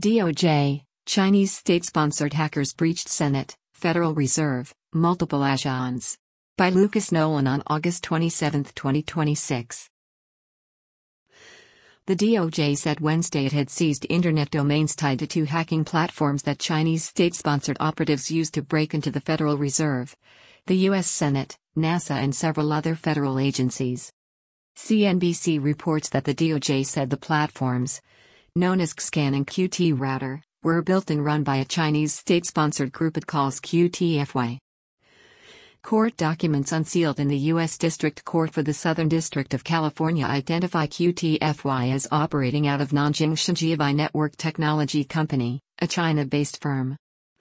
DOJ, Chinese state-sponsored hackers breached Senate, Federal Reserve, multiple agents. By Lucas Nolan on August 27, 2026. The DOJ said Wednesday it had seized internet domains tied to two hacking platforms that Chinese state-sponsored operatives used to break into the Federal Reserve, the U.S. Senate, NASA and several other federal agencies. CNBC reports that the DOJ said the platforms, known as XScan and QT-Router, were built and run by a Chinese state-sponsored group it calls QTFY. Court documents unsealed in the U.S. District Court for the Southern District of California identify QTFY as operating out of Nanjing Shijiabai Network Technology Company, a China-based firm.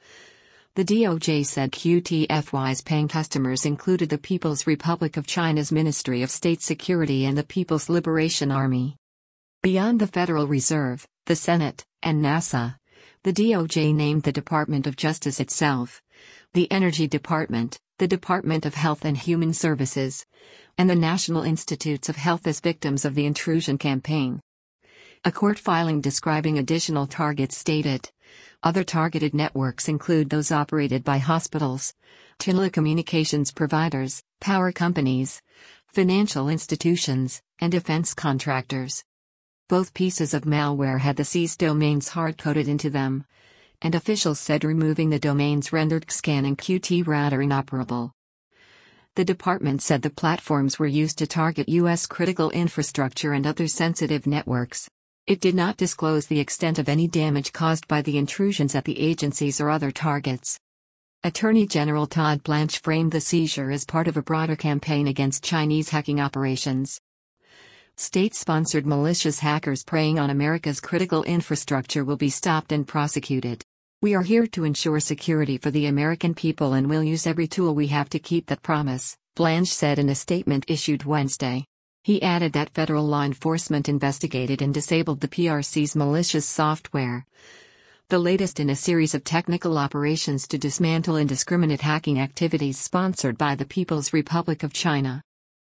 The DOJ said QTFY's paying customers included the People's Republic of China's Ministry of State Security and the People's Liberation Army. Beyond the Federal Reserve, the Senate, and NASA, the DOJ named the Department of Justice itself, the Energy Department, the Department of Health and Human Services, and the National Institutes of Health as victims of the intrusion campaign. A court filing describing additional targets stated, other targeted networks include those operated by hospitals, telecommunications providers, power companies, financial institutions, and defense contractors. Both pieces of malware had the seized domains hard-coded into them, and officials said removing the domains rendered XScan and QT-Router inoperable. The department said the platforms were used to target U.S. critical infrastructure and other sensitive networks. It did not disclose the extent of any damage caused by the intrusions at the agencies or other targets. Attorney General Todd Blanche framed the seizure as part of a broader campaign against Chinese hacking operations. State-sponsored malicious hackers preying on America's critical infrastructure will be stopped and prosecuted. We are here to ensure security for the American people and will use every tool we have to keep that promise, Blanche said in a statement issued Wednesday. He added that federal law enforcement investigated and disabled the PRC's malicious software, the latest in a series of technical operations to dismantle indiscriminate hacking activities sponsored by the People's Republic of China.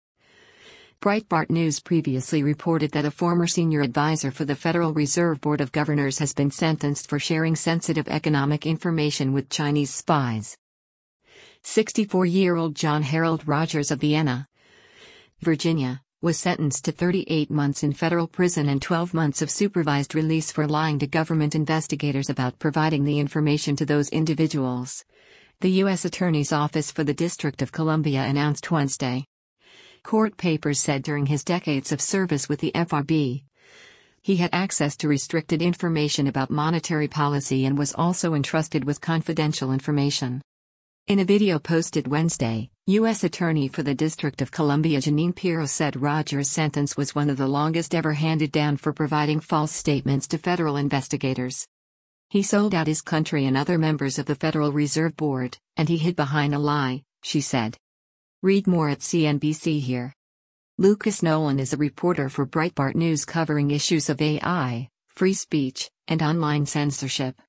Breitbart News previously reported that a former senior advisor for the Federal Reserve Board of Governors has been sentenced for sharing sensitive economic information with Chinese spies. 64-year-old John Harold Rogers of Vienna, Virginia, was sentenced to 38 months in federal prison and 12 months of supervised release for lying to government investigators about providing the information to those individuals, the U.S. Attorney's Office for the District of Columbia announced Wednesday. Court papers said during his decades of service with the FRB, he had access to restricted information about monetary policy and was also entrusted with confidential information. In a video posted Wednesday, U.S. Attorney for the District of Columbia Jeanine Pirro said Rogers' sentence was one of the longest ever handed down for providing false statements to federal investigators. He sold out his country and other members of the Federal Reserve Board, and he hid behind a lie, she said. Read more at CNBC here. Lucas Nolan is a reporter for Breitbart News covering issues of AI, free speech, and online censorship.